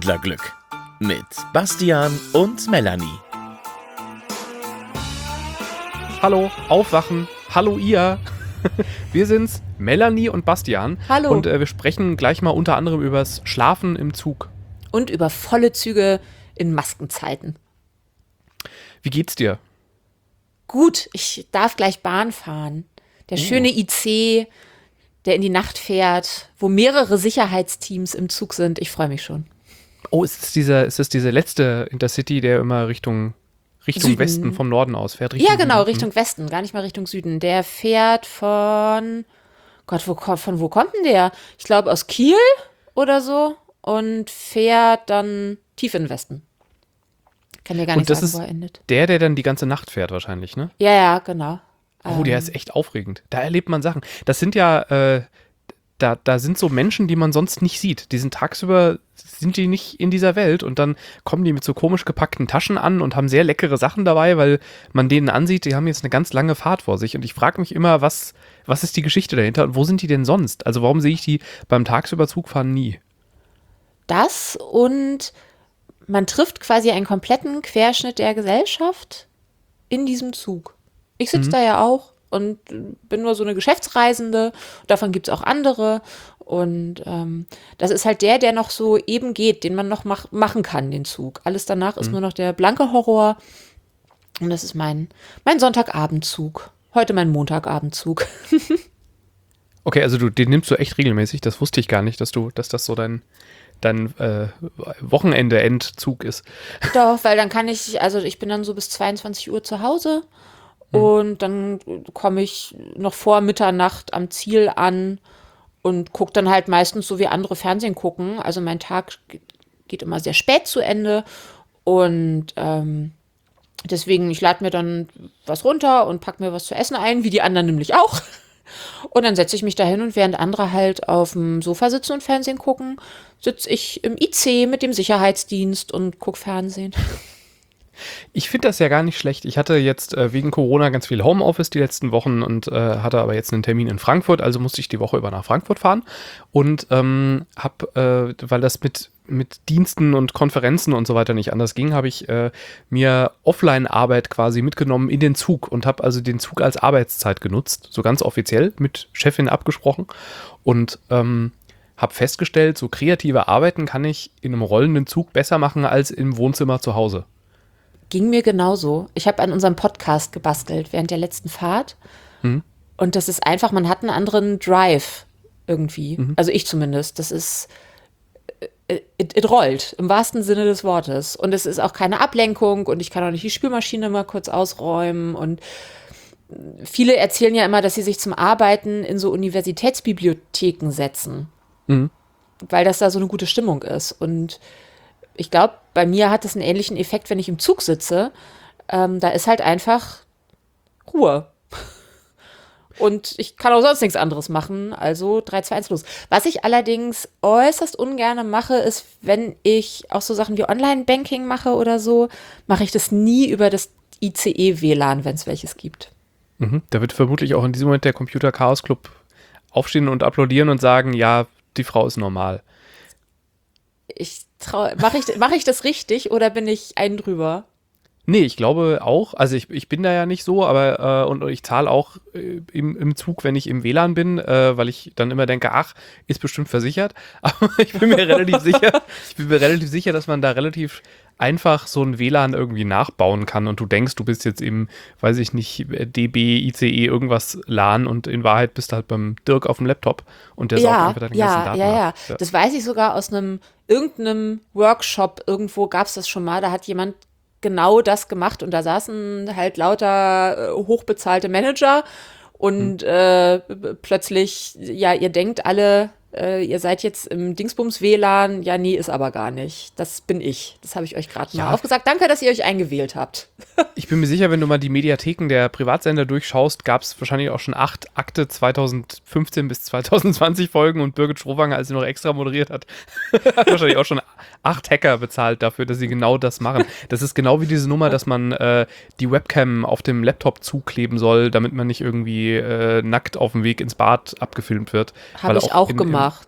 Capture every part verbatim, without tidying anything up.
Pendlerglück mit Bastian und Melanie. Hallo, aufwachen. Hallo ihr. Wir sind's, Melanie und Bastian. Hallo. Und äh, wir sprechen gleich mal unter anderem übers Schlafen im Zug. Und über volle Züge in Maskenzeiten. Wie geht's dir? Gut, ich darf gleich Bahn fahren. Der Oh. schöne I C, der in die Nacht fährt, wo mehrere Sicherheitsteams im Zug sind. Ich freue mich schon. Oh, ist es dieser, ist es dieser letzte Intercity, der immer Richtung, Richtung Süden. Westen vom Norden aus fährt? Richtung Ja, genau, Süden? Richtung Westen, gar nicht mal Richtung Süden. Der fährt von, Gott, wo, ko- von wo kommt denn der? Ich glaube aus Kiel oder so und fährt dann tief in den Westen. Kann dir gar Und nicht das sagen, ist wo er endet. der, der dann die ganze Nacht fährt wahrscheinlich, ne? Ja, ja, genau. Oh, der ist echt aufregend. Da erlebt man Sachen. Das sind ja, äh, da, da sind so Menschen, die man sonst nicht sieht. Die sind tagsüber, sind die nicht in dieser Welt und dann kommen die mit so komisch gepackten Taschen an und haben sehr leckere Sachen dabei, weil man denen ansieht, die haben jetzt eine ganz lange Fahrt vor sich. Und ich frage mich immer, was, was ist die Geschichte dahinter und wo sind die denn sonst? Also warum sehe ich die beim tagsüber Zugfahren nie? Das und man trifft quasi einen kompletten Querschnitt der Gesellschaft in diesem Zug. Ich sitze da ja auch und bin nur so eine Geschäftsreisende. Davon gibt es auch andere. Und ähm, das ist halt der, der noch so eben geht, den man noch mach, machen kann, den Zug. Alles danach ist nur noch der blanke Horror. Und das ist mein, mein Sonntagabendzug. Heute mein Montagabendzug. Okay, also du, den nimmst du echt regelmäßig. Das wusste ich gar nicht, dass du, dass das so dein, dein äh, Wochenende-Endzug ist. Doch, weil dann kann ich, also ich bin dann so bis zweiundzwanzig Uhr zu Hause und dann komme ich noch vor Mitternacht am Ziel an und gucke dann halt meistens so wie andere Fernsehen gucken. Also mein Tag ge- geht immer sehr spät zu Ende und ähm, deswegen, ich lade mir dann was runter und pack mir was zu essen ein, wie die anderen nämlich auch. Und dann setze ich mich da hin und während andere halt auf dem Sofa sitzen und Fernsehen gucken, sitze ich im I C mit dem Sicherheitsdienst und gucke Fernsehen. Ich finde das ja gar nicht schlecht. Ich hatte jetzt äh, wegen Corona ganz viel Homeoffice die letzten Wochen und äh, hatte aber jetzt einen Termin in Frankfurt, also musste ich die Woche über nach Frankfurt fahren und ähm, habe, äh, weil das mit, mit Diensten und Konferenzen und so weiter nicht anders ging, habe ich äh, mir Offline-Arbeit quasi mitgenommen in den Zug und habe also den Zug als Arbeitszeit genutzt, so ganz offiziell mit Chefin abgesprochen und ähm, habe festgestellt, so kreative Arbeiten kann ich in einem rollenden Zug besser machen als im Wohnzimmer zu Hause. Ging mir genauso. Ich habe an unserem Podcast gebastelt während der letzten Fahrt. Mhm. Und das ist einfach, man hat einen anderen Drive irgendwie. Also ich zumindest. Das ist, it, it rollt im wahrsten Sinne des Wortes. Und es ist auch keine Ablenkung und ich kann auch nicht die Spülmaschine mal kurz ausräumen. Und viele erzählen ja immer, dass sie sich zum Arbeiten in so Universitätsbibliotheken setzen. Mhm. Weil das da so eine gute Stimmung ist. Und ich glaube, bei mir hat es einen ähnlichen Effekt, wenn ich im Zug sitze. Ähm, da ist halt einfach Ruhe. Und ich kann auch sonst nichts anderes machen. Also drei, zwei, eins los. Was ich allerdings äußerst ungerne mache, ist, wenn ich auch so Sachen wie Online-Banking mache oder so, mache ich das nie über das I C E-W L A N, wenn es welches gibt. Mhm. Da wird vermutlich auch in diesem Moment der Computer Chaos Club aufstehen und applaudieren und sagen, ja, die Frau ist normal. Ich mache ich, mach ich das richtig oder bin ich einen drüber? Nee, ich glaube auch, also ich, ich bin da ja nicht so, aber äh, und ich zahle auch äh, im, im Zug, wenn ich im W L A N bin, äh, weil ich dann immer denke, ach, ist bestimmt versichert. Aber ich bin mir relativ sicher, ich bin mir relativ sicher, dass man da relativ einfach so ein W L A N irgendwie nachbauen kann und du denkst, du bist jetzt im, weiß ich nicht, D B, I C E, irgendwas L A N und in Wahrheit bist du halt beim Dirk auf dem Laptop und der saugt Ja, einfach deine ganzen ja, Daten ja, ja, ab. Ja. Das weiß ich sogar aus einem irgendeinem Workshop. Irgendwo gab es das schon mal. Da hat jemand genau das gemacht und da saßen halt lauter äh, hochbezahlte Manager und hm. äh, plötzlich, ja, ihr denkt alle, äh, ihr seid jetzt im Dingsbums-W L A N. Ja, nee, ist aber gar nicht. Das bin ich. Das habe ich euch gerade Ja. mal aufgesagt. Danke, dass ihr euch eingewählt habt. Ich bin mir sicher, wenn du mal die Mediatheken der Privatsender durchschaust, gab es wahrscheinlich auch schon acht Akte zweitausendfünfzehn bis zweitausendzwanzig Folgen und Birgit Schrowanger, als sie noch extra moderiert hat, hat wahrscheinlich auch schon acht Hacker bezahlt dafür, dass sie genau das machen. Das ist genau wie diese Nummer, dass man äh, die Webcam auf dem Laptop zukleben soll, damit man nicht irgendwie äh, nackt auf dem Weg ins Bad abgefilmt wird. Habe ich auch in, gemacht.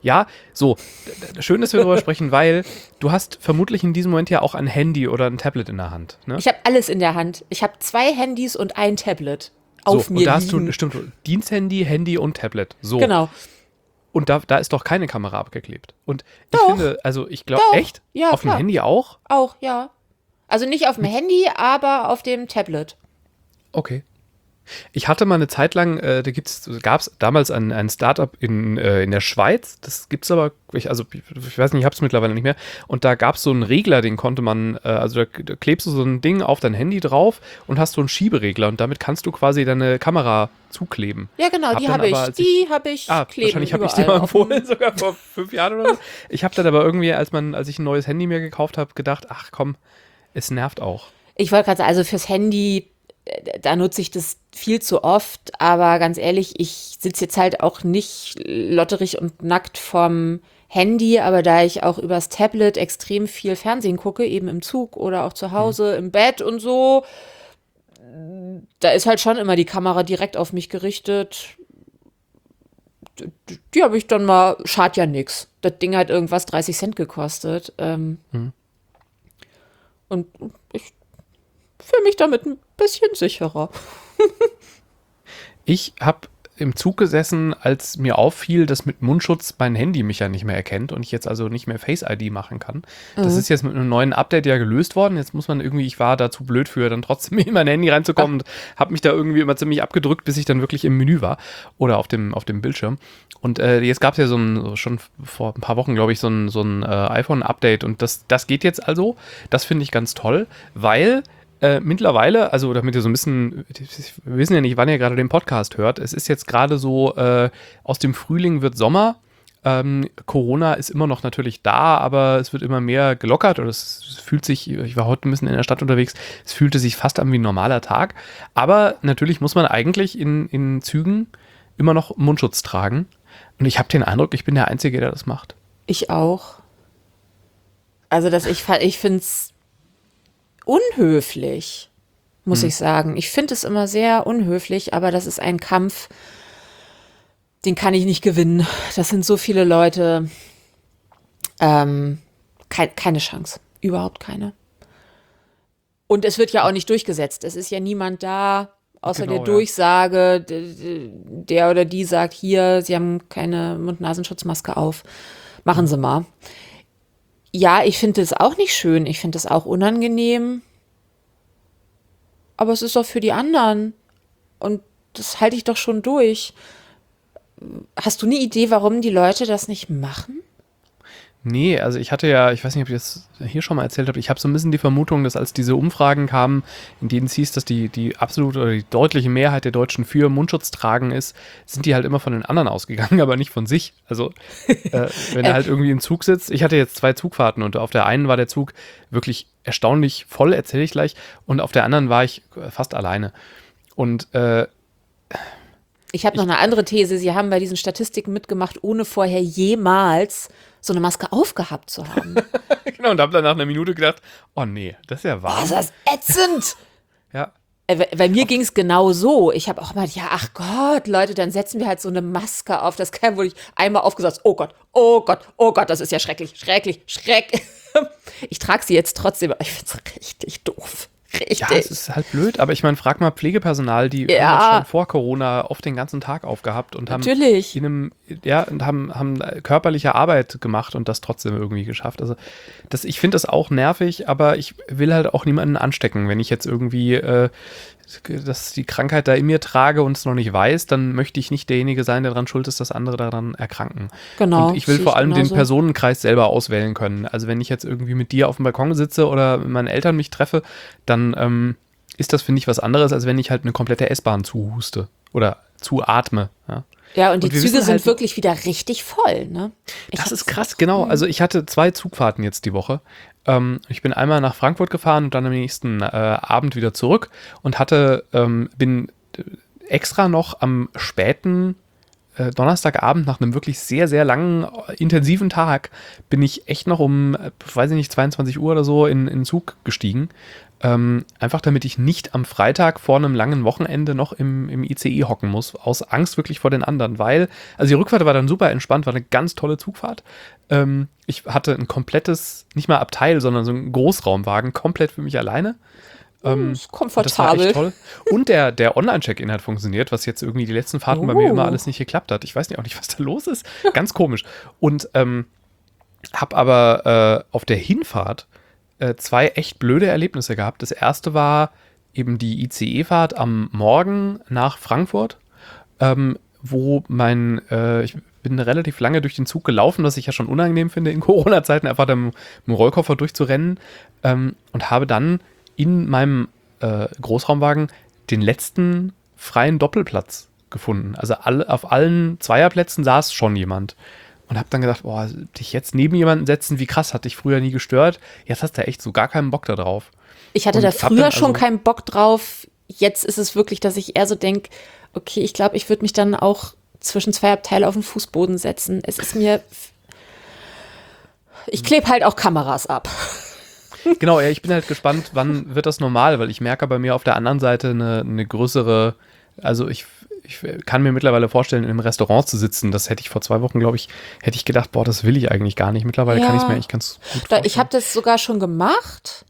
Ja, so, d- d- schön, dass wir darüber sprechen, weil du hast vermutlich in diesem Moment ja auch ein Handy oder ein Tablet in der Hand. Ne? Ich habe alles in der Hand. Ich habe zwei Handys und ein Tablet auf so, mir und da hast liegen. du, stimmt, Diensthandy, Handy und Tablet. So. Genau. Und da, da ist doch keine Kamera abgeklebt. Und ich Doch. finde, also ich glaube, Doch. echt? Ja, auf klar. dem Handy auch? Auch, ja. Also nicht auf dem Handy, aber auf dem Tablet. Okay. Ich hatte mal eine Zeit lang, äh, da gab es damals ein, ein Startup in, äh, in der Schweiz, das gibt es aber, ich, also ich, ich weiß nicht, ich habe es mittlerweile nicht mehr, und da gab es so einen Regler, den konnte man, äh, also da, da klebst du so ein Ding auf dein Handy drauf und hast so einen Schieberegler und damit kannst du quasi deine Kamera zukleben. Ja, genau, Hab die dann habe ich. aber, als Die habe ich Ah, kleben wahrscheinlich habe ich dir überall mal auf dem- empfohlen, sogar vor fünf Jahren oder so. Ich habe dann aber irgendwie, als man, als ich ein neues Handy mir gekauft habe, gedacht, ach komm, es nervt auch. Ich wollte gerade sagen, also fürs Handy, äh, da nutze ich das viel zu oft, aber ganz ehrlich, ich sitze jetzt halt auch nicht lotterig und nackt vorm Handy, aber da ich auch übers Tablet extrem viel Fernsehen gucke, eben im Zug oder auch zu Hause, im Bett und so, da ist halt schon immer die Kamera direkt auf mich gerichtet. Die, die- die habe ich dann mal, schadet ja nix. Das Ding hat irgendwas dreißig Cent gekostet. Ähm, Und ich fühle mich damit ein bisschen sicherer. Ich habe im Zug gesessen, als mir auffiel, dass mit Mundschutz mein Handy mich ja nicht mehr erkennt und ich jetzt also nicht mehr Face I D machen kann. Das ist jetzt mit einem neuen Update ja gelöst worden. Jetzt muss man irgendwie, ich war da zu blöd für, dann trotzdem in mein Handy reinzukommen und habe mich da irgendwie immer ziemlich abgedrückt, bis ich dann wirklich im Menü war oder auf dem, auf dem Bildschirm. Und äh, jetzt gab es ja so ein, so schon vor ein paar Wochen, glaube ich, so ein, so ein äh, iPhone-Update und das, das geht jetzt also. Das finde ich ganz toll, weil Äh, mittlerweile, also damit ihr so ein bisschen, wir wissen ja nicht, wann ihr gerade den Podcast hört, es ist jetzt gerade so, äh, aus dem Frühling wird Sommer, ähm, Corona ist immer noch natürlich da, aber es wird immer mehr gelockert oder es, es fühlt sich, ich war heute ein bisschen in der Stadt unterwegs, es fühlte sich fast an wie ein normaler Tag, aber natürlich muss man eigentlich in, in Zügen immer noch Mundschutz tragen und ich habe den Eindruck, ich bin der Einzige, der das macht. Ich auch. Also, dass ich, fa- ich finde es unhöflich, muss ich sagen. Ich finde es immer sehr unhöflich, aber das ist ein Kampf, den kann ich nicht gewinnen. Das sind so viele Leute. Ähm, kei- keine Chance. Überhaupt keine. Und es wird ja auch nicht durchgesetzt. Es ist ja niemand da, außer Genau, der ja. Durchsage, d- d- der oder die sagt, hier, Sie haben keine Mund-Nasenschutzmaske auf. Machen Sie mal. Ja, ich finde es auch nicht schön. Ich finde es auch unangenehm. Aber es ist doch für die anderen. Und das halte ich doch schon durch. Hast du eine Idee, warum die Leute das nicht machen? Nee, also ich hatte ja, ich weiß nicht, ob ich das hier schon mal erzählt habe, ich habe so ein bisschen die Vermutung, dass als diese Umfragen kamen, in denen es hieß, dass die, die absolute oder die deutliche Mehrheit der Deutschen für Mundschutz tragen ist, sind die halt immer von den anderen ausgegangen, aber nicht von sich. Also äh, wenn er halt irgendwie im Zug sitzt, ich hatte jetzt zwei Zugfahrten und auf der einen war der Zug wirklich erstaunlich voll, erzähle ich gleich, und auf der anderen war ich fast alleine. Und äh, Ich habe noch eine andere These. Sie haben bei diesen Statistiken mitgemacht, ohne vorher jemals so eine Maske aufgehabt zu haben. genau, und habe dann nach einer Minute gedacht, oh nee, das ist ja Oh, warm. ist das ätzend. Ja. Äh, bei- Bei mir ging es genau so. Ich habe auch mal, ja, ach Gott, Leute, dann setzen wir halt so eine Maske auf. Das kann wohl ich einmal aufgesagt, oh Gott, oh Gott, oh Gott, das ist ja schrecklich, schrecklich, schrecklich. Ich trage sie jetzt trotzdem, aber ich finde es richtig doof. Richtig. Ja, es ist halt blöd, aber ich meine, frag mal Pflegepersonal, die Ja. haben das schon vor Corona oft den ganzen Tag aufgehabt und haben Natürlich. in einem, ja, und haben, haben körperliche Arbeit gemacht und das trotzdem irgendwie geschafft. Also das, ich finde das auch nervig, aber ich will halt auch niemanden anstecken. Wenn ich jetzt irgendwie äh, dass die Krankheit da in mir trage und es noch nicht weiß, dann möchte ich nicht derjenige sein, der daran schuld ist, dass andere daran erkranken. Genau, Und ich will sehe vor ich allem den genauso. Personenkreis selber auswählen können. Also wenn ich jetzt irgendwie mit dir auf dem Balkon sitze oder mit meinen Eltern mich treffe, dann ähm, ist das, finde ich, was anderes, als wenn ich halt eine komplette S-Bahn zuhuste oder zuatme. Ja. Ja, und die Und wir Züge wissen sind halt- wirklich wieder richtig voll, ne? Ich Das hab's- ist krass, genau. Also ich hatte zwei Zugfahrten jetzt die Woche. Ähm, ich bin einmal nach Frankfurt gefahren und dann am nächsten äh, Abend wieder zurück und hatte, ähm, bin äh, extra noch am späten äh, Donnerstagabend nach einem wirklich sehr, sehr langen, äh, intensiven Tag, bin ich echt noch um, äh, weiß ich nicht, zweiundzwanzig Uhr oder so in, in den Zug gestiegen. Ähm, einfach damit ich nicht am Freitag vor einem langen Wochenende noch im, im I C E hocken muss, aus Angst wirklich vor den anderen, weil, also die Rückfahrt war dann super entspannt, war eine ganz tolle Zugfahrt. Ähm, ich hatte ein komplettes, nicht mal Abteil, sondern so einen Großraumwagen, komplett für mich alleine. Ähm, ist und das war komfortabel. echt toll. Und der, der Online-Check-In hat funktioniert, was jetzt irgendwie die letzten Fahrten bei mir Oh. immer alles nicht geklappt hat. Ich weiß nicht auch nicht, was da los ist. Ganz komisch. Und ähm, habe aber äh, auf der Hinfahrt äh, zwei echt blöde Erlebnisse gehabt. Das erste war eben die I C E-Fahrt am Morgen nach Frankfurt, ähm, wo mein, äh, ich bin relativ lange durch den Zug gelaufen, was ich ja schon unangenehm finde in Corona-Zeiten, einfach da mit dem Rollkoffer durchzurennen, ähm, und habe dann in meinem äh, Großraumwagen den letzten freien Doppelplatz gefunden. Also alle, auf allen Zweierplätzen saß schon jemand. Und habe dann gedacht, boah, dich jetzt neben jemanden setzen, wie krass, hat dich früher nie gestört. Jetzt hast du echt so gar keinen Bock da drauf. Ich hatte Und da hab früher dann schon also- keinen Bock drauf. Jetzt ist es wirklich, dass ich eher so denke, okay, ich glaube, ich würde mich dann auch zwischen zwei Abteile auf den Fußboden setzen. Es ist mir. Ich klebe halt auch Kameras ab. Genau, ja, ich bin halt gespannt, wann wird das normal, weil ich merke bei mir auf der anderen Seite eine, eine größere, also ich, ich kann mir mittlerweile vorstellen, in einem Restaurant zu sitzen. Das hätte ich vor zwei Wochen, glaube ich, hätte ich gedacht, boah, das will ich eigentlich gar nicht. Mittlerweile Ja. kann ich es mir eigentlich ganz gut Da, vorstellen. ich habe das sogar schon gemacht.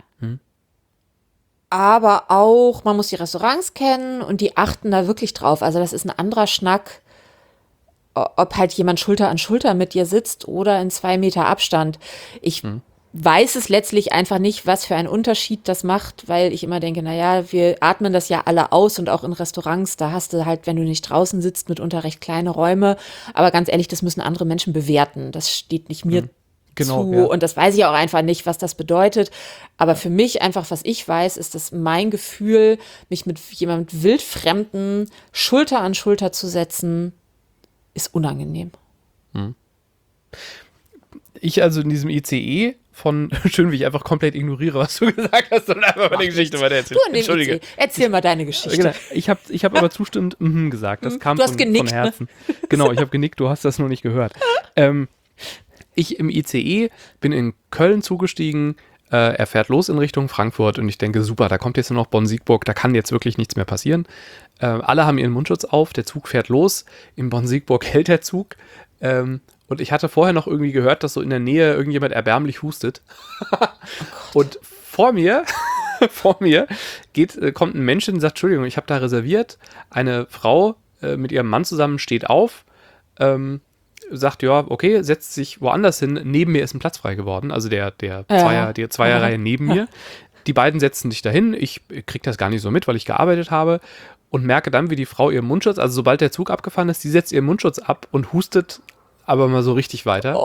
Aber auch, man muss die Restaurants kennen und die achten da wirklich drauf. Also das ist ein anderer Schnack, o- ob halt jemand Schulter an Schulter mit dir sitzt oder in zwei Meter Abstand. Ich weiß es letztlich einfach nicht, was für einen Unterschied das macht, weil ich immer denke, naja, wir atmen das ja alle aus und auch in Restaurants, da hast du halt, wenn du nicht draußen sitzt, mitunter recht kleine Räume. Aber ganz ehrlich, das müssen andere Menschen bewerten. Das steht nicht mir Genau, zu. ja. Und das weiß ich auch einfach nicht, was das bedeutet. Aber für mich einfach, was ich weiß, ist, dass mein Gefühl, mich mit jemandem Wildfremden Schulter an Schulter zu setzen, ist unangenehm. Ich also in diesem I C E von, schön wie ich einfach komplett ignoriere, was du gesagt hast und einfach meine Geschichte weiter erzählen. Du in dem Entschuldige. I C. Erzähl mal deine Geschichte. Genau. Ich habe ich hab aber zustimmend mhm gesagt. Das kam Du hast von, genickt, von ne? Herzen. Genau, ich habe genickt, du hast das nur nicht gehört. Ähm, ich im I C E bin in Köln zugestiegen, äh, er fährt los in Richtung Frankfurt und ich denke, super, da kommt jetzt nur noch Bonn-Siegburg, da kann jetzt wirklich nichts mehr passieren. Äh, alle haben ihren Mundschutz auf, der Zug fährt los, in Bonn-Siegburg hält der Zug. Ähm, und ich hatte vorher noch irgendwie gehört, dass so in der Nähe irgendjemand erbärmlich hustet. Und vor mir, vor mir geht, äh, kommt ein Mensch und sagt, Entschuldigung, ich habe da reserviert. Eine Frau äh, mit ihrem Mann zusammen steht auf, ähm, sagt, ja, okay, setzt sich woanders hin. Neben mir ist ein Platz frei geworden, also der, der Ja. Zweier, die Zweierreihe Ja. neben mir. Die beiden setzen sich dahin. Ich kriege das gar nicht so mit, weil ich gearbeitet habe und merke dann, wie die Frau ihren Mundschutz, also sobald der Zug abgefahren ist, die setzt ihren Mundschutz ab und hustet aber mal so richtig weiter.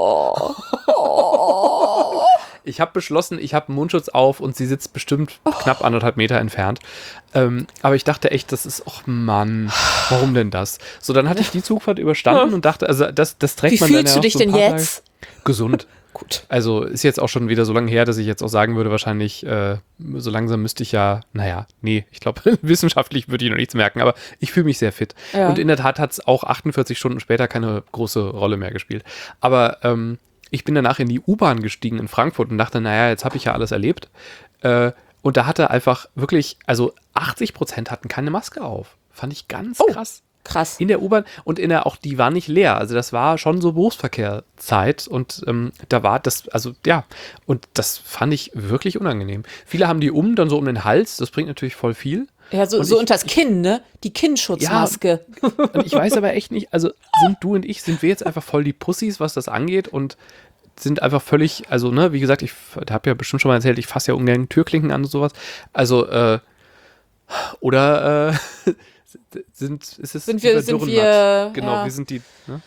Ich habe beschlossen, ich habe einen Mundschutz auf und sie sitzt bestimmt knapp anderthalb Meter entfernt. Ähm, aber ich dachte echt, das ist, ach Mann, warum denn das? So, dann hatte ich die Zugfahrt überstanden und dachte, also das, das trägt Wie man dann fühlst ja du auch dich so ein denn paar jetzt? Tage. Gesund. Gut. Also ist jetzt auch schon wieder so lange her, dass ich jetzt auch sagen würde, wahrscheinlich, äh, so langsam müsste ich ja, naja, nee, ich glaube, wissenschaftlich würde ich noch nichts merken, aber ich fühle mich sehr fit. Ja. Und in der Tat hat es auch achtundvierzig Stunden später keine große Rolle mehr gespielt. Aber ähm, ich bin danach in die U-Bahn gestiegen in Frankfurt und dachte, naja, jetzt habe ich ja alles erlebt. Äh, und da hatte einfach wirklich, also achtzig Prozent hatten keine Maske auf. Fand ich ganz Oh. krass. Krass. In der U-Bahn und in der auch, die war nicht leer. Also das war schon so Berufsverkehrzeit und ähm, da war das, also ja, und das fand ich wirklich unangenehm. Viele haben die um, dann so um den Hals, das bringt natürlich voll viel. Ja, so, Und so ich- unters Kinn, ne? Die Kinnschutzmaske. Und ich weiß aber echt nicht, also sind du und ich, sind wir jetzt einfach voll die Pussys, was das angeht und sind einfach völlig, also ne, wie gesagt, ich habe ja bestimmt schon mal erzählt, ich fasse ja ungern Türklinken an und sowas. Also, äh, oder, äh, sind, ist es Sind wir- über sind Dürrenmatt? wir- Genau, ja. wir sind die, ne?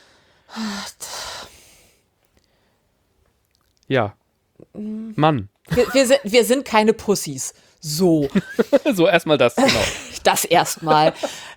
Ja. Mann. Wir, wir, sind, wir sind keine Pussys. So, So, erstmal das, genau. das erstmal.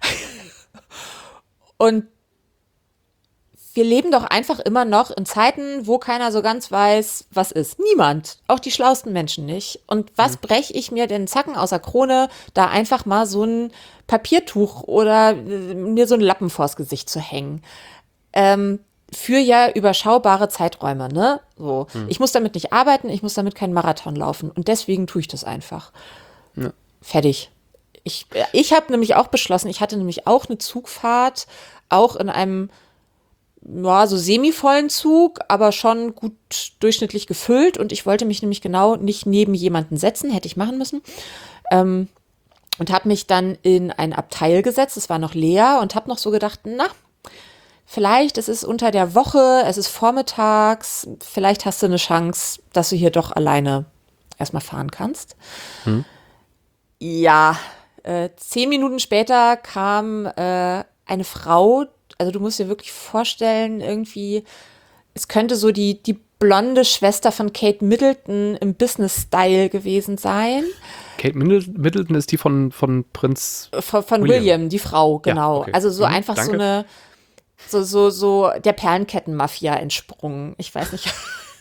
Und wir leben doch einfach immer noch in Zeiten, wo keiner so ganz weiß, was ist. Niemand. Auch die schlauesten Menschen nicht. Und was breche ich mir denn Zacken aus der Krone, da einfach mal so ein Papiertuch oder äh, mir so ein Lappen vors Gesicht zu hängen? Ähm, für ja überschaubare Zeiträume, ne? So. Hm. Ich muss damit nicht arbeiten, ich muss damit keinen Marathon laufen. Und deswegen tue ich das einfach. Ja. Fertig. Ich, ich habe nämlich auch beschlossen, ich hatte nämlich auch eine Zugfahrt, auch in einem ja, so semi-vollen Zug, aber schon gut durchschnittlich gefüllt. Und ich wollte mich nämlich genau nicht neben jemanden setzen, hätte ich machen müssen. Ähm, und habe mich dann in ein Abteil gesetzt, es war noch leer und habe noch so gedacht, na, vielleicht, es ist unter der Woche, es ist vormittags, vielleicht hast du eine Chance, dass du hier doch alleine erstmal fahren kannst. Hm. Ja, äh, zehn Minuten später kam äh, eine Frau, also du musst dir wirklich vorstellen, irgendwie, es könnte so die, die blonde Schwester von Kate Middleton im Business-Style gewesen sein. Kate Middleton ist die von, von Prinz Von, von William. William, die Frau, genau. Ja, okay. Also so mhm, einfach danke. so eine, so, so, so der Perlenketten-Mafia entsprungen. Ich weiß nicht.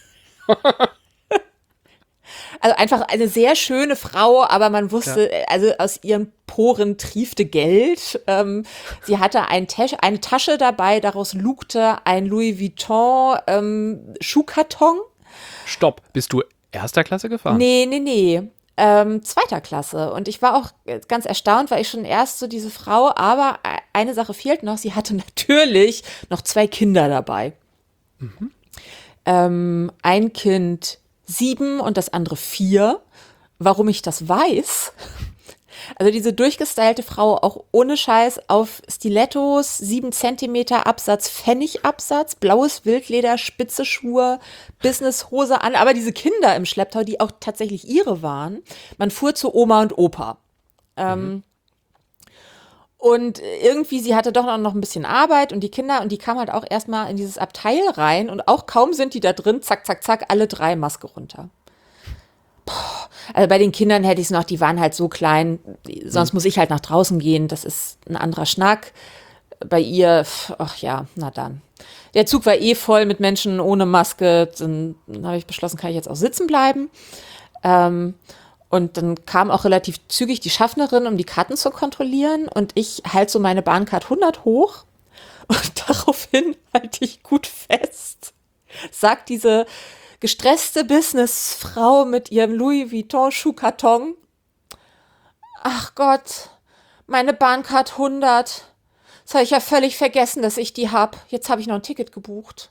Also einfach eine sehr schöne Frau, aber man wusste, ja. also aus ihren Poren triefte Geld. Ähm, sie hatte ein Tasch, eine Tasche dabei, daraus lugte ein Louis Vuitton ähm, Schuhkarton. Stopp, bist du erster Klasse gefahren? Nee, nee, nee. Ähm, zweiter Klasse. Und ich war auch ganz erstaunt, weil ich schon erst so diese Frau, aber eine Sache fehlt noch, sie hatte natürlich noch zwei Kinder dabei. Mhm. Ähm, ein Kind sieben und das andere vier. Warum ich das weiß? Also diese durchgestylte Frau, auch ohne Scheiß, auf Stilettos, sieben Zentimeter Absatz, Pfennigabsatz, blaues Wildleder, spitze Schuhe, Businesshose an, aber diese Kinder im Schlepptau, die auch tatsächlich ihre waren. Man fuhr zu Oma und Opa. Ähm, mhm. Und irgendwie, sie hatte doch noch ein bisschen Arbeit und die Kinder, und die kamen halt auch erstmal in dieses Abteil rein und auch kaum sind die da drin, zack, zack, zack, alle drei Maske runter. Boah. Also bei den Kindern hätte ich es noch, die waren halt so klein, sonst muss ich halt nach draußen gehen, das ist ein anderer Schnack. Bei ihr, ach ja, na dann. Der Zug war eh voll mit Menschen ohne Maske, dann, dann habe ich beschlossen, kann ich jetzt auch sitzen bleiben. Ähm, Und dann kam auch relativ zügig die Schaffnerin, um die Karten zu kontrollieren. Und ich halte so meine Bahncard hundert hoch. Und daraufhin halte ich gut fest, sagt diese gestresste Businessfrau mit ihrem Louis Vuitton Schuhkarton: Ach Gott, meine Bahncard hundert. Das habe ich ja völlig vergessen, dass ich die habe. Jetzt habe ich noch ein Ticket gebucht.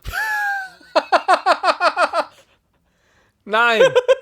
Nein.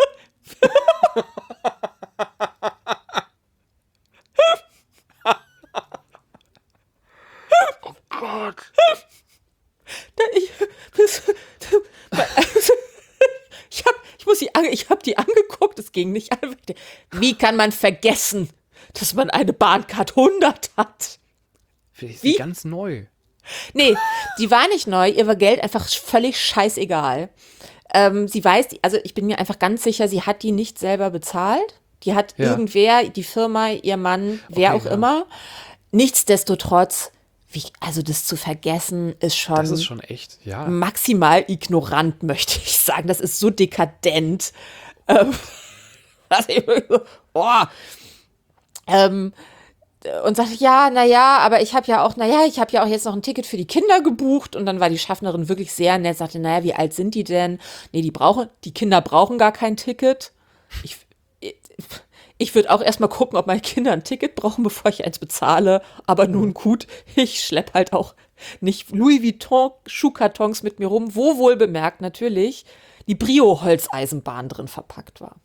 Oh Gott. Da, ich, das, also, ich habe ich muss die, ich hab die angeguckt, es ging nicht einfach. Wie kann man vergessen, dass man eine Bahncard hundert hat? Vielleicht ist die ganz neu. Nee, die war nicht neu, ihr war Geld einfach völlig scheißegal. Ähm, sie weiß, also ich bin mir einfach ganz sicher, sie hat die nicht selber bezahlt. Die hat ja. irgendwer, die Firma, ihr Mann, wer okay, auch ja. immer. Nichtsdestotrotz, wie, also das zu vergessen, ist schon, das ist schon echt, ja. maximal ignorant, möchte ich sagen. Das ist so dekadent. Ähm, was ich so, boah. Ähm, und sagte, ja, naja, aber ich habe ja auch, naja, ich habe ja auch jetzt noch ein Ticket für die Kinder gebucht. Und dann war die Schaffnerin wirklich sehr nett, sagte, naja, wie alt sind die denn? Nee, die brauchen, die Kinder brauchen gar kein Ticket. Ich, ich, ich würde auch erstmal gucken, ob meine Kinder ein Ticket brauchen, bevor ich eins bezahle. Aber nun gut, ich schleppe halt auch nicht Louis Vuitton Schuhkartons mit mir rum, wo wohl bemerkt natürlich die Brio-Holzeisenbahn drin verpackt war.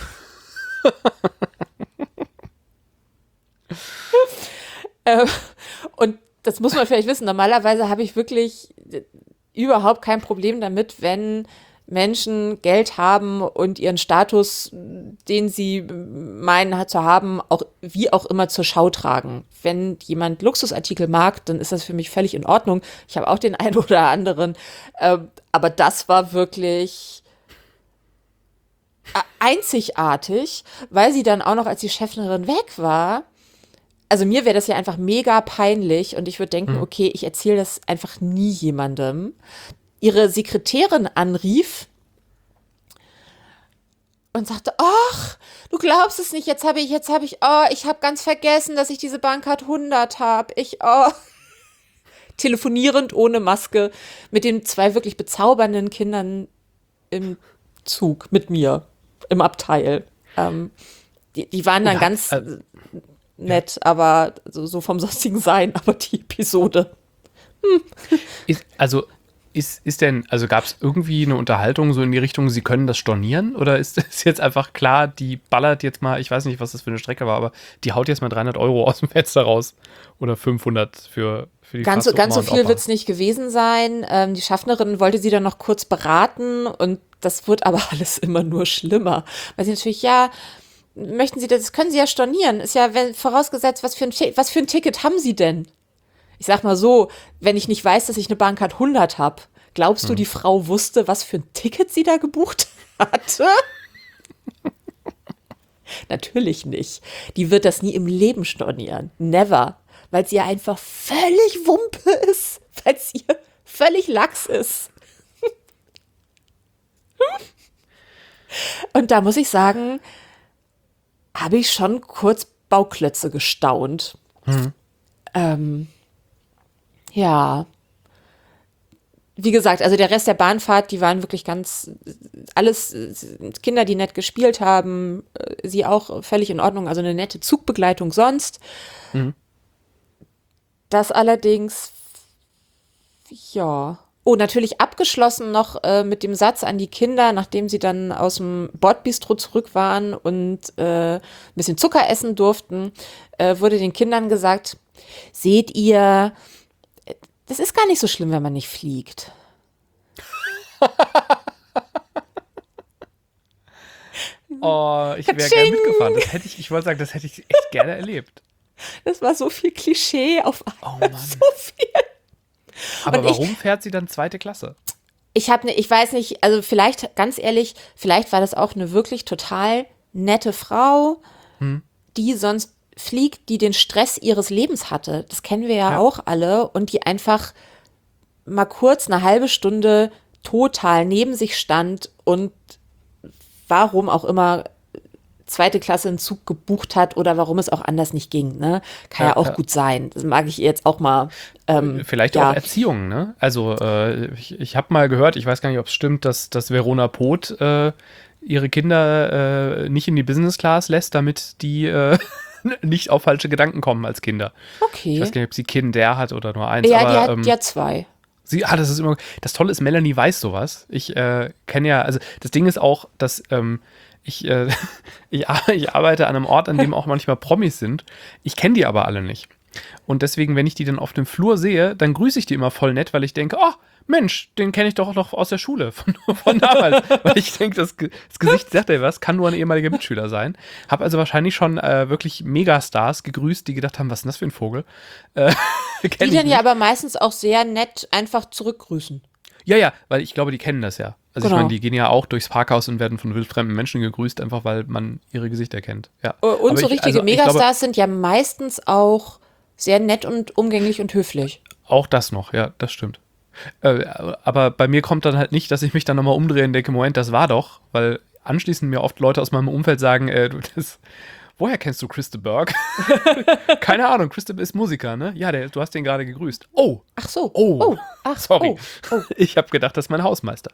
äh, und das muss man vielleicht wissen, normalerweise habe ich wirklich überhaupt kein Problem damit, wenn Menschen Geld haben und ihren Status, den sie meinen zu haben, auch wie auch immer zur Schau tragen. Wenn jemand Luxusartikel mag, dann ist das für mich völlig in Ordnung. Ich habe auch den einen oder anderen. Äh, aber das war wirklich einzigartig, weil sie dann auch noch, als die Chefin weg war, also mir wäre das ja einfach mega peinlich und ich würde denken, mhm. okay, ich erzähle das einfach nie jemandem. Ihre Sekretärin anrief und sagte, ach, du glaubst es nicht, jetzt habe ich, jetzt habe ich, oh, ich habe ganz vergessen, dass ich diese Bahncard hundert habe. Ich, oh, telefonierend ohne Maske mit den zwei wirklich bezaubernden Kindern im Zug mit mir, im Abteil. Ähm, die, die waren dann Ja, ganz äh, nett, aber so, so vom sonstigen Sein, aber die Episode. Ist, also ist, ist denn, also gab es irgendwie eine Unterhaltung so in die Richtung, sie können das stornieren? Oder ist es jetzt einfach klar, die ballert jetzt mal, ich weiß nicht, was das für eine Strecke war, aber die haut jetzt mal dreihundert Euro aus dem Fenster raus oder fünfhundert für, für die Ganz Fahrt so, zu ganz so Oma und viel Opa. wird es nicht gewesen sein. Ähm, die Schaffnerin wollte sie dann noch kurz beraten und das wird aber alles immer nur schlimmer. Weil sie natürlich, ja, möchten Sie das, das können Sie ja stornieren. Ist ja wenn, vorausgesetzt, was für, ein, Ti- was für ein Ticket haben Sie denn? Ich sag mal so, wenn ich nicht weiß, dass ich eine Bahncard hundert habe, glaubst du, die Frau wusste, was für ein Ticket sie da gebucht hatte? Natürlich nicht. Die wird das nie im Leben stornieren. Never. Weil sie ja einfach völlig Wumpe ist. Weil es ihr völlig Lachs ist. Und da muss ich sagen, habe ich schon kurz Bauklötze gestaunt. Mhm. Ähm, ja. Wie gesagt, also der Rest der Bahnfahrt, die waren wirklich ganz, alles äh, Kinder, die nett gespielt haben, äh, sie auch völlig in Ordnung, also eine nette Zugbegleitung sonst. Mhm. Das allerdings, ja. Oh, natürlich abgeschlossen noch äh, mit dem Satz an die Kinder, nachdem sie dann aus dem Bordbistro zurück waren und äh, ein bisschen Zucker essen durften, äh, wurde den Kindern gesagt, seht ihr, das ist gar nicht so schlimm, wenn man nicht fliegt. Oh, ich wäre Katsching! gerne mitgefahren. Das hätte ich, ich wollte sagen, das hätte ich echt gerne erlebt. Das war so viel Klischee auf Oh einmal. Mann. So viel. Aber Und ich- warum fährt sie dann zweite Klasse? Ich habe ne, ich weiß nicht, also vielleicht, ganz ehrlich, vielleicht war das auch eine wirklich total nette Frau, Hm. die sonst fliegt, die den Stress ihres Lebens hatte. Das kennen wir ja, Ja. auch alle und die einfach mal kurz eine halbe Stunde total neben sich stand und warum auch immer zweite Klasse einen Zug gebucht hat oder warum es auch anders nicht ging. Ne? Kann ja, Ja, auch ja. gut sein. Das mag ich ihr jetzt auch mal. Ähm, Vielleicht ja. auch Erziehung, ne? Also äh, ich, ich habe mal gehört, ich weiß gar nicht, ob es stimmt, dass, dass Verona Poth äh, ihre Kinder äh, nicht in die Business Class lässt, damit die äh, nicht auf falsche Gedanken kommen als Kinder. Okay. Ich weiß gar nicht, ob sie Kinder hat oder nur eins. Ja, aber, die hat ähm, ja zwei. Sie, ah, das ist immer. Das Tolle ist, Melanie weiß sowas. Ich äh, kenne ja, also das Ding ist auch, dass ähm, ich, äh, ich, ar- ich arbeite an einem Ort, an dem auch manchmal Promis sind. Ich kenne die aber alle nicht. Und deswegen, wenn ich die dann auf dem Flur sehe, dann grüße ich die immer voll nett, weil ich denke, oh, Mensch, den kenne ich doch noch aus der Schule, von, von damals. Weil ich denke, das, Ge- das Gesicht sagt ja was, kann nur ein ehemaliger Mitschüler sein. Habe also wahrscheinlich schon äh, wirklich Megastars gegrüßt, die gedacht haben, was ist denn das für ein Vogel? Äh, kenn Die ich dann nicht. ja aber meistens auch sehr nett einfach zurückgrüßen. Ja, ja, weil ich glaube, die kennen das ja. Also Genau. ich meine, die gehen ja auch durchs Parkhaus und werden von wildfremden Menschen gegrüßt, einfach weil man ihre Gesichter kennt. Ja. Und Aber so ich- richtige also ich Megastars glaube, sind ja meistens auch sehr nett und umgänglich und höflich. auch das noch, ja, das stimmt. Äh, aber bei mir kommt dann halt nicht, dass ich mich dann nochmal umdrehe und denke, Moment, das war doch, weil anschließend mir oft Leute aus meinem Umfeld sagen, äh, du, das, woher kennst du Chris de Burgh? Keine Ahnung, Chris de ist Musiker, ne? Ja, der, du hast den gerade gegrüßt. Oh, Ach so. Oh. Ach, sorry. Oh, oh. Ich habe gedacht, das ist mein Hausmeister.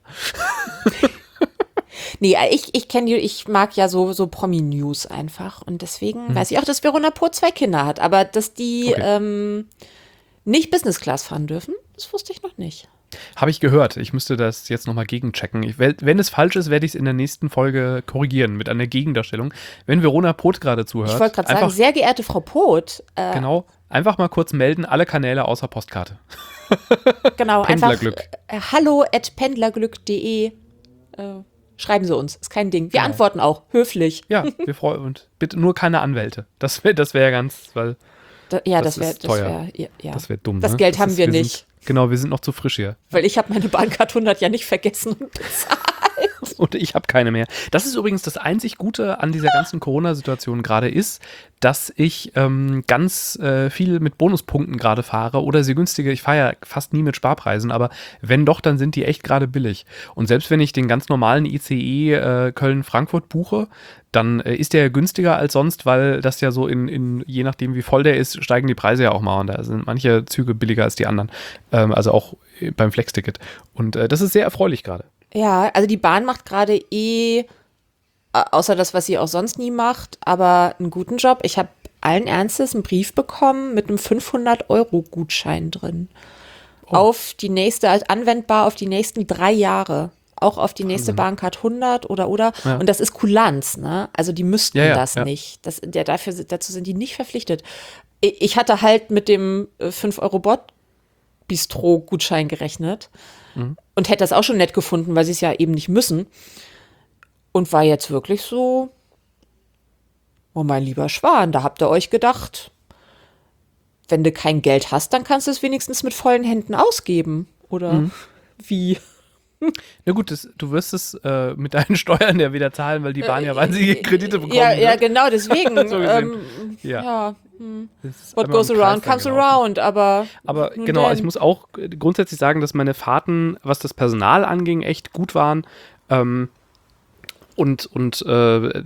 Nee, ich, ich kenne die, ich mag ja so, so Promi-News einfach. Und deswegen weiß ich auch, dass Verona Poth zwei Kinder hat. Aber dass die Okay. ähm, nicht Business Class fahren dürfen, das wusste ich noch nicht. Habe ich gehört. Ich müsste das jetzt nochmal gegenchecken. Ich, wel- wenn es falsch ist, werde ich es in der nächsten Folge korrigieren mit einer Gegendarstellung. Wenn Verona Poth gerade zuhört, Ich wollte gerade sagen, einfach, sehr geehrte Frau Poth, äh, genau, einfach mal kurz melden, alle Kanäle außer Postkarte. genau, einfach Pendlerglück. äh, hallo at pendlerglück punkt de äh, schreiben Sie uns, ist kein Ding. Wir Genau. antworten auch, höflich. Ja, wir freuen uns. Bitte nur keine Anwälte. Das wäre das wär ja ganz, weil Da, ja, Das das, wäre, ist das teuer. wäre, ja, ja. das wäre dumm. Das ne? Geld haben ist, wir sind, nicht. Genau, wir sind noch zu frisch hier. Weil ich habe meine Bahncard hundert ja nicht vergessen und bezahlt. Und ich habe keine mehr. Das ist übrigens das einzig Gute an dieser ganzen Corona-Situation gerade ist, dass ich ähm, ganz äh, viel mit Bonuspunkten gerade fahre oder sie günstige. Ich fahre ja fast nie mit Sparpreisen, aber wenn doch, dann sind die echt gerade billig. Und selbst wenn ich den ganz normalen I C E äh, Köln-Frankfurt buche, dann äh, ist der günstiger als sonst, weil das ja so in, in, je nachdem wie voll der ist, steigen die Preise ja auch mal. Und da sind manche Züge billiger als die anderen. Ähm, also auch beim Flex-Ticket. Und äh, das ist sehr erfreulich gerade. Ja, also die Bahn macht gerade eh, außer das, was sie auch sonst nie macht, aber einen guten Job. Ich habe allen Ernstes einen Brief bekommen mit einem fünfhundert-Euro-Gutschein drin. Oh. Auf die nächste, also anwendbar auf die nächsten drei Jahre. Auch auf die nächste Bahncard hundert oder, oder. Ja. Und das ist Kulanz, ne? Also die müssten ja, ja, das ja. nicht. Das, der, dafür, dazu sind die nicht verpflichtet. Ich hatte halt mit dem fünf Euro Bord-Bistro-Gutschein gerechnet. Und hätte das auch schon nett gefunden, weil sie es ja eben nicht müssen. Und war jetzt wirklich so, oh mein lieber Schwan, da habt ihr euch gedacht, wenn du kein Geld hast, dann kannst du es wenigstens mit vollen Händen ausgeben. Oder mhm. wie? Na gut, das, du wirst es äh, mit deinen Steuern ja wieder zahlen, weil die Bahn ja wahnsinnige Kredite bekommen Ja, ja wird. Genau, deswegen. so ähm, ja. ja hm. What goes around comes around, aber Aber genau, also ich muss auch grundsätzlich sagen, dass meine Fahrten, was das Personal anging, echt gut waren. Ähm, und und äh,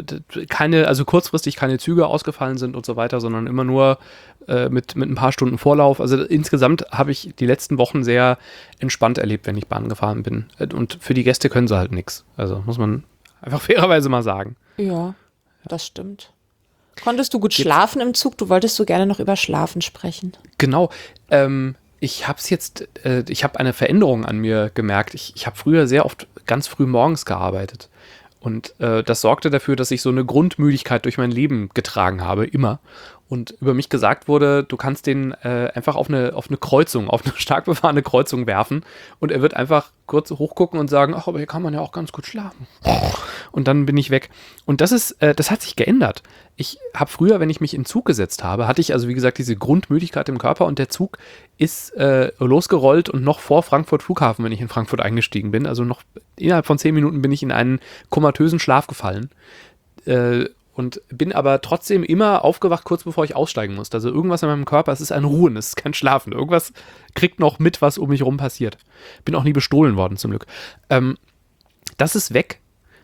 keine, also kurzfristig keine Züge ausgefallen sind und so weiter, sondern immer nur äh, mit, mit ein paar Stunden Vorlauf. Also insgesamt habe ich die letzten Wochen sehr entspannt erlebt, wenn ich Bahn gefahren bin. Und für die Gäste können sie halt nichts. Also muss man einfach fairerweise mal sagen. Ja, das stimmt. Konntest du gut jetzt schlafen im Zug? Du wolltest so gerne noch über Schlafen sprechen. Genau. Ähm, ich habe es jetzt, äh, ich habe eine Veränderung an mir gemerkt. Ich, ich habe früher sehr oft ganz früh morgens gearbeitet. Und äh, das sorgte dafür, dass ich so eine Grundmüdigkeit durch mein Leben getragen habe, immer. Und über mich gesagt wurde, du kannst den äh, einfach auf eine, auf eine Kreuzung, auf eine stark befahrene Kreuzung werfen und er wird einfach kurz hochgucken und sagen, ach, aber hier kann man ja auch ganz gut schlafen. Und dann bin ich weg. Und das ist, äh, das hat sich geändert. Ich habe früher, wenn ich mich in den Zug gesetzt habe, hatte ich also wie gesagt diese Grundmüdigkeit im Körper und der Zug ist äh, losgerollt und noch vor Frankfurt Flughafen, wenn ich in Frankfurt eingestiegen bin, also noch innerhalb von zehn Minuten bin ich in einen komatösen Schlaf gefallen. Äh, Und bin aber trotzdem immer aufgewacht, kurz bevor ich aussteigen musste. Also irgendwas in meinem Körper, es ist ein Ruhen, es ist kein Schlafen. Irgendwas kriegt noch mit, was um mich rum passiert. Bin auch nie bestohlen worden, zum Glück. Ähm, das ist weg.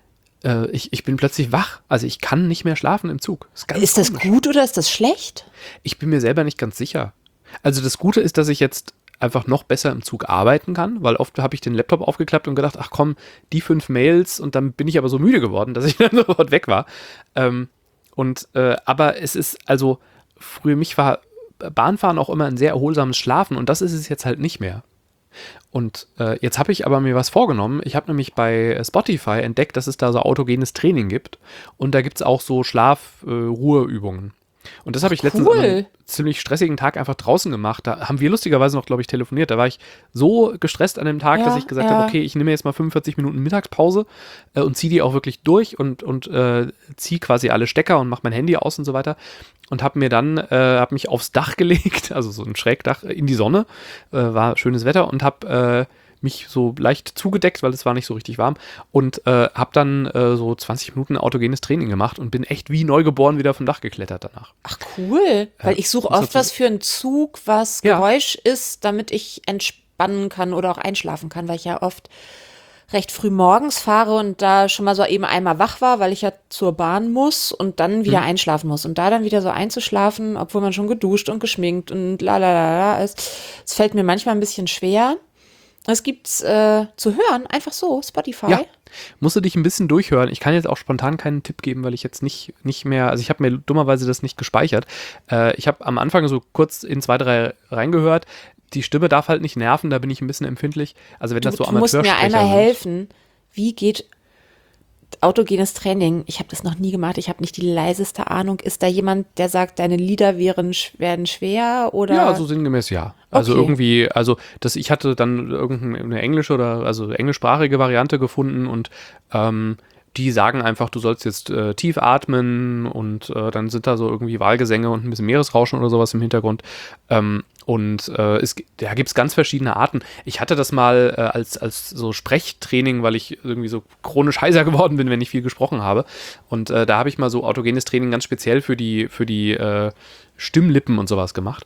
Äh, ich, ich bin plötzlich wach. Also ich kann nicht mehr schlafen im Zug. Ist, ganz ist das gut oder ist das schlecht? Ich bin mir selber nicht ganz sicher. Also das Gute ist, dass ich jetzt einfach noch besser im Zug arbeiten kann, weil oft habe ich den Laptop aufgeklappt und gedacht, ach komm, die fünf Mails und dann bin ich aber so müde geworden, dass ich dann sofort weg war. Ähm, und, äh, aber es ist, also früher mich war Bahnfahren auch immer ein sehr erholsames Schlafen und das ist es jetzt halt nicht mehr. Und äh, jetzt habe ich aber mir was vorgenommen. Ich habe nämlich bei Spotify entdeckt, dass es da so autogenes Training gibt und da gibt es auch so Schlaf-Ruheübungen. Und das habe ich letztens cool. an einem ziemlich stressigen Tag einfach draußen gemacht. Da haben wir lustigerweise noch, glaube ich, telefoniert. Da war ich so gestresst an dem Tag, ja, dass ich gesagt ja. habe, okay, ich nehme jetzt mal fünfundvierzig Minuten Mittagspause äh, und ziehe die auch wirklich durch und, und äh, ziehe quasi alle Stecker und mache mein Handy aus und so weiter. Und habe mir dann, äh, habe mich aufs Dach gelegt, also so ein Schrägdach in die Sonne, äh, war schönes Wetter und habe äh, mich so leicht zugedeckt, weil es war nicht so richtig warm und äh, habe dann äh, so zwanzig Minuten autogenes Training gemacht und bin echt wie neugeboren wieder vom Dach geklettert danach. Ach cool, weil äh, ich suche oft was für einen Zug, was ja. Geräusch ist, damit ich entspannen kann oder auch einschlafen kann, weil ich ja oft recht früh morgens fahre und da schon mal so eben einmal wach war, weil ich ja zur Bahn muss und dann wieder mhm. einschlafen muss. Und da dann wieder so einzuschlafen, obwohl man schon geduscht und geschminkt und la la la la ist, es fällt mir manchmal ein bisschen schwer. Es gibt's äh, zu hören, einfach so, Spotify. Ja, musst du dich ein bisschen durchhören. Ich kann jetzt auch spontan keinen Tipp geben, weil ich jetzt nicht, nicht mehr, also ich habe mir dummerweise das nicht gespeichert. Äh, ich habe am Anfang so kurz in zwei, drei reingehört. Die Stimme darf halt nicht nerven, da bin ich ein bisschen empfindlich. Also wenn du, das so du musst mir Amateursprecher einmal sind. helfen, wie geht autogenes Training? Ich habe das noch nie gemacht, ich habe nicht die leiseste Ahnung. Ist da jemand, der sagt, deine Lieder wären, werden schwer oder? Ja, so sinngemäß ja. Also okay. irgendwie, also das, ich hatte dann irgendeine englische oder also englischsprachige Variante gefunden und ähm, die sagen einfach, du sollst jetzt äh, tief atmen und äh, dann sind da so irgendwie Walgesänge und ein bisschen Meeresrauschen oder sowas im Hintergrund. Ähm, und äh, es, da gibt es ganz verschiedene Arten. Ich hatte das mal äh, als, als so Sprechtraining, weil ich irgendwie so chronisch heiser geworden bin, wenn ich viel gesprochen habe. Und äh, da habe ich mal so autogenes Training ganz speziell für die, für die äh, Stimmlippen und sowas gemacht.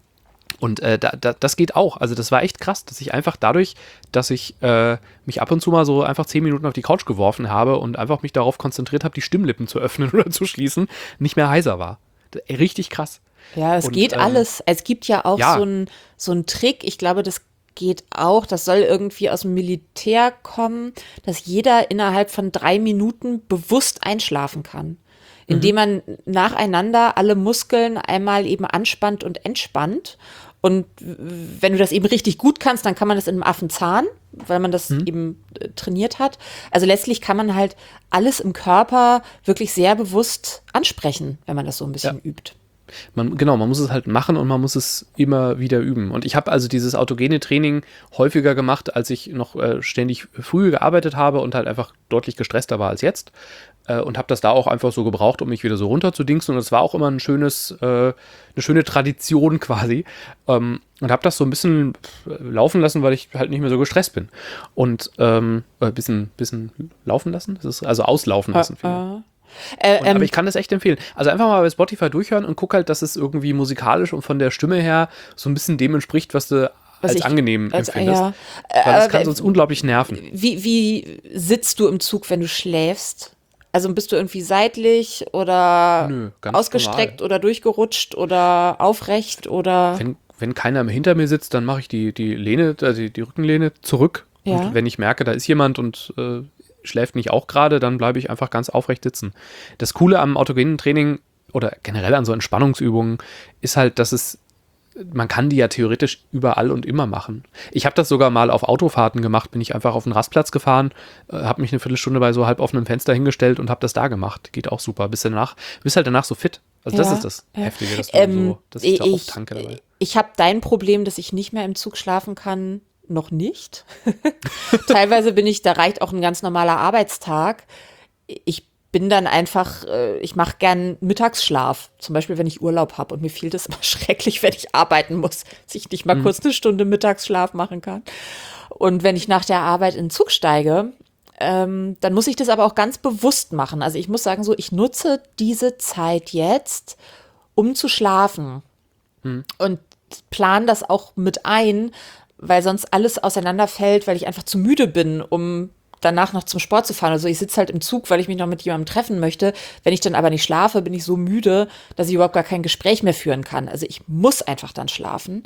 Und äh, da, da, das geht auch. Also das war echt krass, dass ich einfach dadurch, dass ich äh, mich ab und zu mal so einfach zehn Minuten auf die Couch geworfen habe und einfach mich darauf konzentriert habe, die Stimmlippen zu öffnen oder zu schließen, nicht mehr heiser war. Das, richtig krass. Ja, es Und, geht ähm, alles. Es gibt ja auch ja. so einen so einen Trick, ich glaube, das geht auch, das soll irgendwie aus dem Militär kommen, dass jeder innerhalb von drei Minuten bewusst einschlafen kann. Indem man nacheinander alle Muskeln einmal eben anspannt und entspannt. Und wenn du das eben richtig gut kannst, dann kann man das in einem Affenzahn, weil man das mhm. eben äh, trainiert hat. Also letztlich kann man halt alles im Körper wirklich sehr bewusst ansprechen, wenn man das so ein bisschen ja. übt. Man, genau, man muss es halt machen und man muss es immer wieder üben. Und ich habe also dieses autogene Training häufiger gemacht, als ich noch äh, ständig früh gearbeitet habe und halt einfach deutlich gestresster war als jetzt. Äh, und habe das da auch einfach so gebraucht, um mich wieder so runter zu dingsen. Und es war auch immer ein schönes, äh, eine schöne Tradition quasi. Ähm, und habe das so ein bisschen laufen lassen, weil ich halt nicht mehr so gestresst bin. Und ähm, ein bisschen, bisschen laufen lassen, das ist also auslaufen lassen. Uh, uh. Äh, und, ähm, aber ich kann das echt empfehlen. Also einfach mal bei Spotify durchhören und guck halt, dass es irgendwie musikalisch und von der Stimme her so ein bisschen dem entspricht, was du was als ich, angenehm als, empfindest. Ja. Weil das äh, kann sonst äh, unglaublich nerven. Wie, wie sitzt du im Zug, wenn du schläfst? Also bist du irgendwie seitlich oder Nö, ausgestreckt normal. Oder durchgerutscht oder aufrecht oder? Wenn, wenn keiner hinter mir sitzt, dann mache ich die, die Lehne, also die, die Rückenlehne zurück. Ja. Und wenn ich merke, da ist jemand und äh, schläft nicht auch gerade, dann bleibe ich einfach ganz aufrecht sitzen. Das Coole am autogenen Training oder generell an so Entspannungsübungen ist halt, dass es, man kann die ja theoretisch überall und immer machen. Ich habe das sogar mal auf Autofahrten gemacht, bin ich einfach auf den Rastplatz gefahren, äh, habe mich eine Viertelstunde bei so halb offenem Fenster hingestellt und habe das da gemacht. Geht auch super. Bist danach, bist halt danach so fit. Also das ja, ist das ja. Heftige, dass, du ähm, so, dass ich da auftanke dabei. Ich habe dein Problem, dass ich nicht mehr im Zug schlafen kann, noch nicht. Teilweise bin ich, da reicht auch ein ganz normaler Arbeitstag. Ich bin dann einfach, ich mache gern Mittagsschlaf. Zum Beispiel, wenn ich Urlaub habe. Und mir fiel das immer schrecklich, wenn ich arbeiten muss, dass ich nicht mal mhm. kurz eine Stunde Mittagsschlaf machen kann. Und wenn ich nach der Arbeit in den Zug steige, ähm, dann muss ich das aber auch ganz bewusst machen. Also ich muss sagen, so, ich nutze diese Zeit jetzt, um zu schlafen. Mhm. Und plane das auch mit ein, weil sonst alles auseinanderfällt, weil ich einfach zu müde bin, um danach noch zum Sport zu fahren. Also ich sitze halt im Zug, weil ich mich noch mit jemandem treffen möchte. Wenn ich dann aber nicht schlafe, bin ich so müde, dass ich überhaupt gar kein Gespräch mehr führen kann. Also ich muss einfach dann schlafen.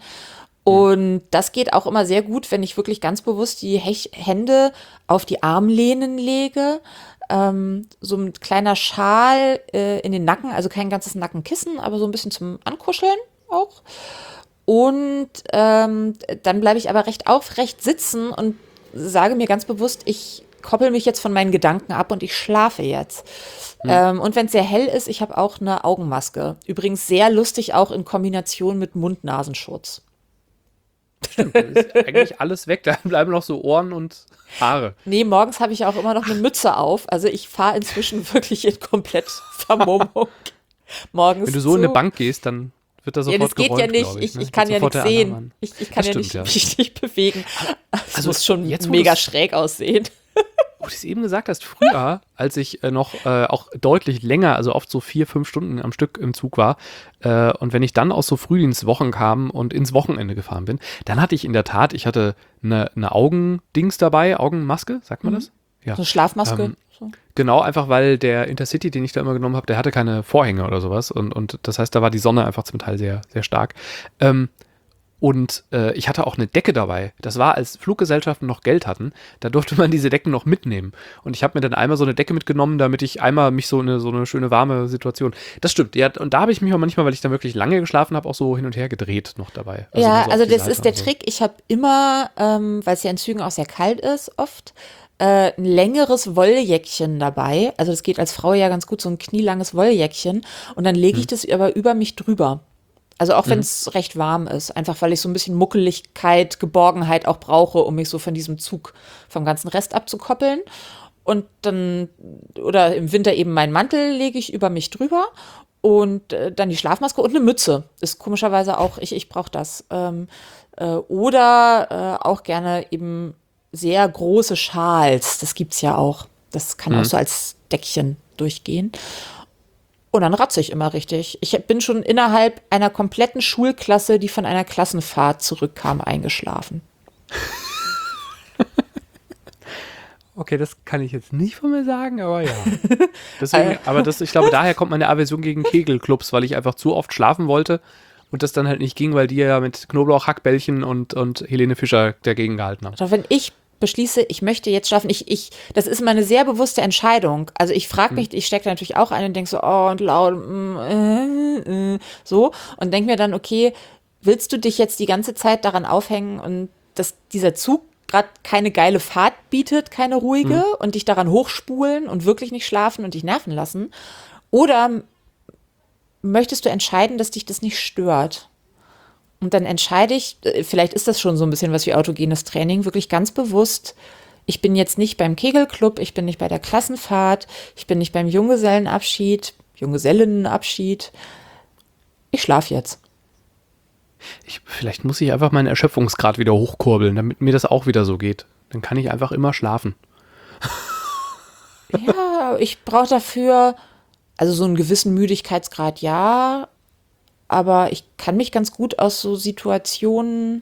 Und das geht auch immer sehr gut, wenn ich wirklich ganz bewusst die Hech- Hände auf die Armlehnen lege. Ähm, so ein kleiner Schal äh, in den Nacken, also kein ganzes Nackenkissen, aber so ein bisschen zum Ankuscheln auch. Und ähm, dann bleibe ich aber recht aufrecht sitzen und sage mir ganz bewusst, ich koppel mich jetzt von meinen Gedanken ab und ich schlafe jetzt. Hm. Ähm, und wenn es sehr hell ist, ich habe auch eine Augenmaske. Übrigens sehr lustig, auch in Kombination mit Mund-Nasenschutz. Stimmt, da ist eigentlich alles weg, da bleiben noch so Ohren und Haare. Nee, morgens habe ich auch immer noch eine Mütze auf. Also ich fahre inzwischen wirklich in komplett Vermummung. Morgens Wenn du so in eine Bank gehst, dann wird da sofort geräumt, ja, das geht ja nicht. Ich, ich, ne? ich kann ja nichts sehen. Ich, ich kann das ja stimmt, nicht ja. mich nicht bewegen. Das also muss schon jetzt, mega schräg aussehen. Wo du es eben gesagt hast, früher, als ich äh, noch äh, auch deutlich länger, also oft so vier, fünf Stunden am Stück im Zug war äh, und wenn ich dann aus so Frühdienstwochen kam und ins Wochenende gefahren bin, dann hatte ich in der Tat, ich hatte eine, eine Augendings dabei, Augenmaske, sagt man mhm. das? Ja. So eine Schlafmaske. Ähm, so. Genau, einfach weil der Intercity, den ich da immer genommen habe, der hatte keine Vorhänge oder sowas und, und das heißt, da war die Sonne einfach zum Teil sehr, sehr stark. Ähm, Und äh, ich hatte auch eine Decke dabei. Das war, als Fluggesellschaften noch Geld hatten, da durfte man diese Decken noch mitnehmen. Und ich habe mir dann einmal so eine Decke mitgenommen, damit ich einmal mich so eine so eine schöne warme Situation. Das stimmt, ja, und da habe ich mich auch manchmal, weil ich dann wirklich lange geschlafen habe, auch so hin und her gedreht noch dabei. Also ja, so also das Seite ist der so. Trick. Ich habe immer, ähm, weil es ja in Zügen auch sehr kalt ist, oft äh, ein längeres Wolljäckchen dabei. Also das geht als Frau ja ganz gut, so ein knielanges Wolljäckchen. Und dann lege ich hm. das aber über mich drüber. Also auch wenn es mhm. recht warm ist, einfach weil ich so ein bisschen Muckeligkeit, Geborgenheit auch brauche, um mich so von diesem Zug vom ganzen Rest abzukoppeln. und dann, oder im Winter eben meinen Mantel lege ich über mich drüber und äh, dann die Schlafmaske und eine Mütze. Ist komischerweise auch, ich, ich brauche das. Ähm, äh, oder äh, auch gerne eben sehr große Schals. Das gibt's ja auch. Das kann Mhm. auch so als Deckchen durchgehen. Und dann ratze ich immer richtig. Ich bin schon innerhalb einer kompletten Schulklasse, die von einer Klassenfahrt zurückkam, eingeschlafen. Okay, das kann ich jetzt nicht von mir sagen, aber ja. Deswegen, aber das, ich glaube, daher kommt meine Aversion gegen Kegelclubs, weil ich einfach zu oft schlafen wollte und das dann halt nicht ging, weil die ja mit Knoblauch, Hackbällchen und, und Helene Fischer dagegen gehalten haben. Doch wenn ich beschließe, ich möchte jetzt schlafen, ich, ich, das ist immer eine sehr bewusste Entscheidung. Also ich frage mich, ich stecke da natürlich auch ein und denke so, oh, und laut, mm, äh, äh, so, und denke mir dann, okay, willst du dich jetzt die ganze Zeit daran aufhängen und dass dieser Zug gerade keine geile Fahrt bietet, keine ruhige, mhm. und dich daran hochspulen und wirklich nicht schlafen und dich nerven lassen? Oder möchtest du entscheiden, dass dich das nicht stört? Und dann entscheide ich, vielleicht ist das schon so ein bisschen was wie autogenes Training, wirklich ganz bewusst, ich bin jetzt nicht beim Kegelclub, ich bin nicht bei der Klassenfahrt, ich bin nicht beim Junggesellenabschied, Junggesellinnenabschied. Ich schlafe jetzt. Ich, vielleicht muss ich einfach meinen Erschöpfungsgrad wieder hochkurbeln, damit mir das auch wieder so geht. Dann kann ich einfach immer schlafen. Ja, ich brauche dafür, also so einen gewissen Müdigkeitsgrad, ja, aber ich kann mich ganz gut aus so Situationen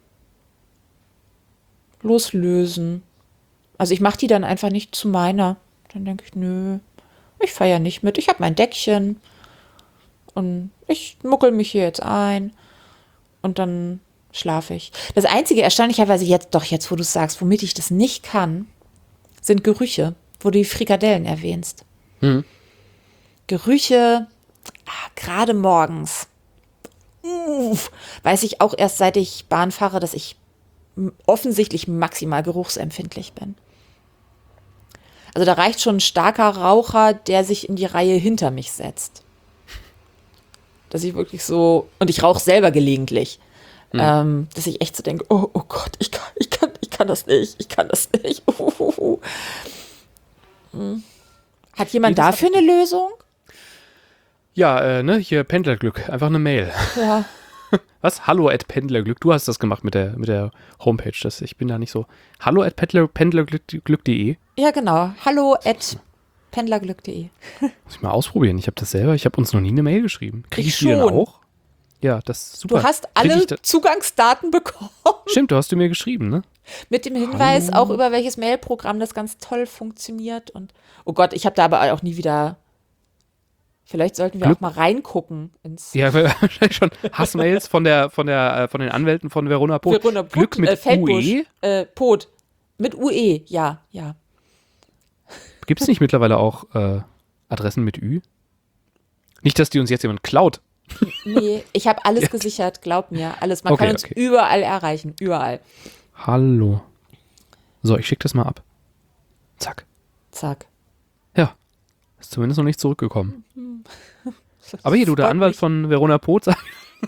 loslösen. Also ich mache die dann einfach nicht zu meiner. Dann denke ich, nö, ich feiere nicht mit. Ich habe mein Deckchen und ich muckel mich hier jetzt ein und dann schlafe ich. Das Einzige, erstaunlicherweise jetzt, doch jetzt, wo du es sagst, womit ich das nicht kann, sind Gerüche, wo du die Frikadellen erwähnst. Hm. Gerüche, ah, gerade morgens. Uff, weiß ich auch erst, seit ich Bahn fahre, dass ich offensichtlich maximal geruchsempfindlich bin. Also da reicht schon ein starker Raucher, der sich in die Reihe hinter mich setzt. Dass ich wirklich so, und ich rauche selber gelegentlich, mhm. ähm, dass ich echt so denke, oh, oh Gott, ich kann, ich kann, ich kann das nicht, ich kann das nicht. Uhuhu. Hm. Hat jemand Nee, dafür eine Lösung? Ja, äh, ne, hier Pendlerglück, einfach eine Mail. Ja. Was? Hallo at Pendlerglück. Du hast das gemacht mit der, mit der Homepage. Das, ich bin da nicht so. Hallo at Pendler, pendlerglück punkt de. Ja, genau. Hallo at pendlerglück punkt de. Muss ich mal ausprobieren. Ich habe das selber, ich habe uns noch nie eine Mail geschrieben. Krieg ich, Ich die denn schon. auch? Ja, das ist super. Du hast Krieg alle ich da- Zugangsdaten bekommen. Stimmt, du hast du mir geschrieben, ne? Mit dem Hinweis Hallo. auch, über welches Mailprogramm das ganz toll funktioniert. Und oh Gott, ich habe da aber auch nie wieder. Vielleicht sollten wir Glück- auch mal reingucken ins Ja, wahrscheinlich schon Hassmails von der, von der, äh, von den Anwälten von Verona Pot. Verona Pot, Glück mit äh, Feldbusch. U E? Äh, Pot. Mit U E, ja, ja. Gibt es nicht mittlerweile auch äh, Adressen mit Ü? Nicht, dass die uns jetzt jemand klaut. Nee, ich habe alles gesichert, glaub mir. Alles. Man Okay, kann uns okay. überall erreichen. Überall. Hallo. So, ich schicke das mal ab. Zack. Zack. Ja. Ist zumindest noch nicht zurückgekommen. Aber hier, du, der Freut Anwalt mich. von Verona Pot sagt.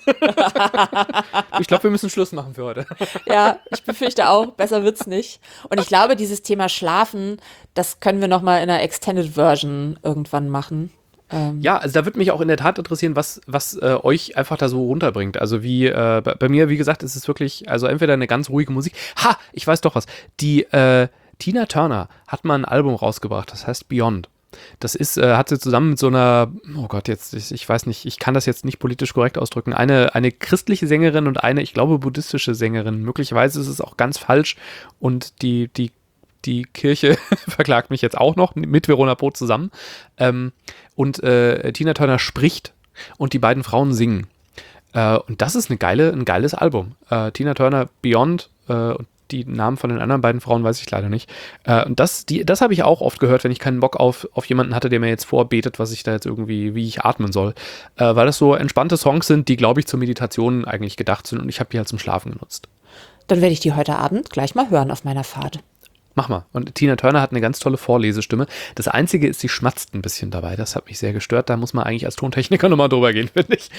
Ich glaube, wir müssen Schluss machen für heute. Ja, ich befürchte auch, besser wird's nicht. Und ich glaube, dieses Thema Schlafen, das können wir noch mal in einer Extended Version irgendwann machen. Ähm, Ja, also da würde mich auch in der Tat interessieren, was, was äh, euch einfach da so runterbringt. Also wie, äh, bei, bei mir, wie gesagt, ist es wirklich, also entweder eine ganz ruhige Musik. Ha, ich weiß doch was. Die äh, Tina Turner hat mal ein Album rausgebracht, das heißt Beyond. Das ist, äh, hat sie zusammen mit so einer, oh Gott, jetzt, ich, ich weiß nicht, ich kann das jetzt nicht politisch korrekt ausdrücken, eine, eine christliche Sängerin und eine, ich glaube, buddhistische Sängerin. Möglicherweise ist es auch ganz falsch und die, die, die Kirche verklagt mich jetzt auch noch mit Verona Pot zusammen. Ähm, und äh, Tina Turner spricht und die beiden Frauen singen. Äh, und das ist eine geile, ein geiles Album. Äh, Tina Turner Beyond äh, und die Namen von den anderen beiden Frauen weiß ich leider nicht. Äh, und das, die, das habe ich auch oft gehört, wenn ich keinen Bock auf, auf jemanden hatte, der mir jetzt vorbetet, was ich da jetzt irgendwie, wie ich atmen soll. Äh, weil das so entspannte Songs sind, die, glaube ich, zur Meditation eigentlich gedacht sind und ich habe die halt zum Schlafen genutzt. Dann werde ich die heute Abend gleich mal hören auf meiner Fahrt. Mach mal. Und Tina Turner hat eine ganz tolle Vorlesestimme. Das Einzige ist, sie schmatzt ein bisschen dabei. Das hat mich sehr gestört. Da muss man eigentlich als Tontechniker nochmal drüber gehen, finde ich.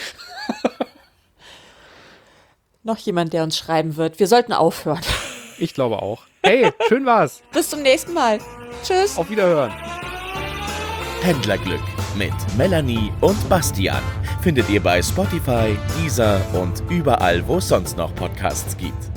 Noch jemand, der uns schreiben wird. Wir sollten aufhören. Ich glaube auch. Hey, schön war's. Bis zum nächsten Mal. Tschüss. Auf Wiederhören. Pendlerglück mit Melanie und Bastian findet ihr bei Spotify, Deezer und überall, wo es sonst noch Podcasts gibt.